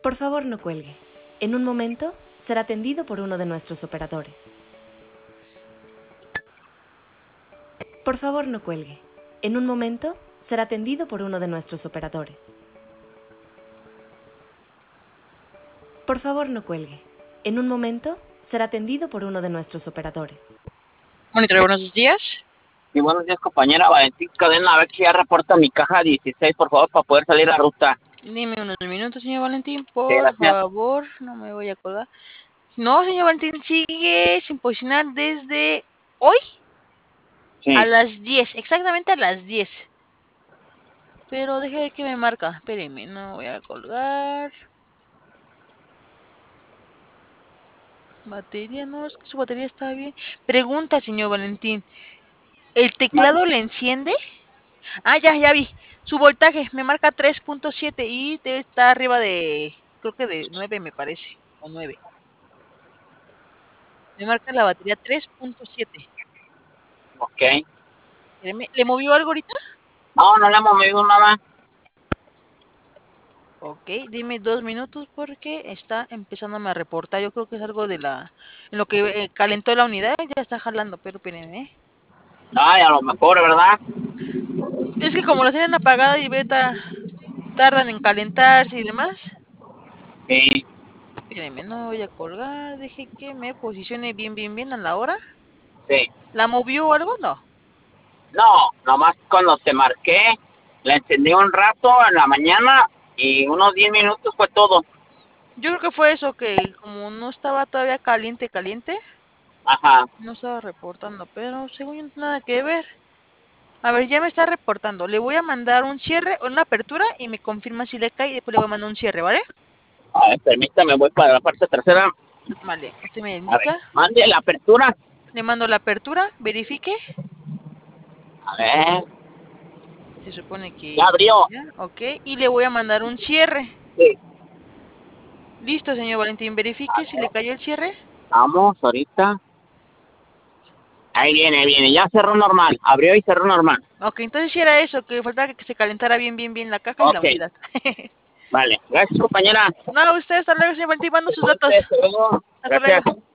Por favor, no cuelgue. En un momento será atendido por uno de nuestros operadores. Por favor, no cuelgue. En un momento será atendido por uno de nuestros operadores. Por favor, no cuelgue. En un momento será atendido por uno de nuestros operadores. Monitor, buenos días. Y buenos días, compañera Valentín Cadena. A ver si ya reporta mi caja 16, por favor, para poder salir a ruta. Dime unos minutos, señor Valentín, Sí, por gracias. favor. No me voy a colgar. No, señor Valentín, sigue sin posicionar desde hoy a Sí. las 10, exactamente a las 10. Pero deje ver qué me marca. Espéreme, no voy a colgar. Batería, no, es que su batería está bien. Pregunta, señor Valentín, ¿el teclado le enciende? Ah, ya vi. Su voltaje me marca 3.7 y debe estar arriba de, creo que de 9 me parece, o 9. Me marca la batería 3.7. Ok. ¿Le movió algo ahorita? No, no le hemos movido nada. Ok, dime 2 minutos porque está empezándome a reportar. Yo creo que es algo de en lo que calentó la unidad, ya está jalando, pero espérenme. Ay, a lo mejor, ¿verdad? Es que como la tienen apagada y beta, tardan en calentarse y demás. Sí. Espérenme, no voy a colgar, deje que me posicione bien a la hora. Sí. ¿La movió o algo? No. No, nomás cuando te marqué, la encendí un rato en la mañana y unos 10 minutos fue todo. Yo creo que fue eso, que como no estaba todavía caliente, Ajá. no estaba reportando, pero según yo no tiene nada que ver. A ver, ya me está reportando. Le voy a mandar un cierre, una apertura y me confirma si le cae y después le voy a mandar un cierre, ¿vale? A ver, permítame, voy para la parte trasera. Vale, usted me A ver, indica. mande la apertura. Le mando la apertura, verifique. A ver, Se supone ya que abrió. ya, ok. Y le voy a mandar un cierre. Sí. Listo, señor Valentín, A verifique si le ver, cayó el cierre. vamos ahorita. Ahí viene, ya cerró normal, abrió y cerró normal. Ok, entonces sí era eso, que faltaba que se calentara bien la caja y la Ok, unidad. vale. Gracias, compañera. No, usted, hasta luego, señor Valentín, mando sus datos. Hasta luego. Hasta luego. Gracias.